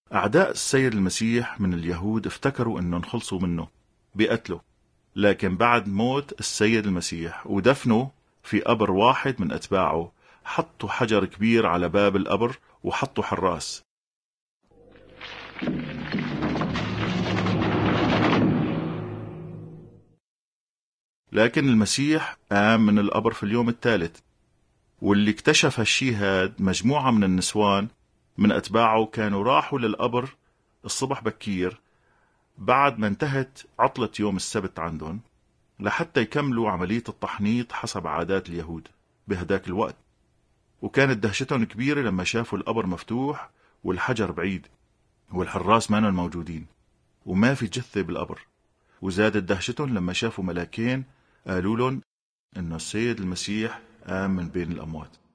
أعداء السيد المسيح من اليهود افتكروا أنهم خلصوا منه بقتله، لكن بعد موت السيد المسيح ودفنه في قبر واحد من أتباعه حطوا حجر كبير على باب القبر وحطوا حراس. لكن المسيح قام من القبر في اليوم الثالث، واللي اكتشف هالشي هاد مجموعة من النسوان من أتباعه كانوا راحوا للقبر الصبح بكير بعد ما انتهت عطلة يوم السبت عندهم لحتى يكملوا عملية التحنيط حسب عادات اليهود بهداك الوقت. وكانت دهشتهم كبيرة لما شافوا القبر مفتوح والحجر بعيد والحراس مانن موجودين وما في جثة بالقبر. وزادت دهشتهم لما شافوا ملاكين قالوا لهم إنه السيد المسيح قام من بين الأموات.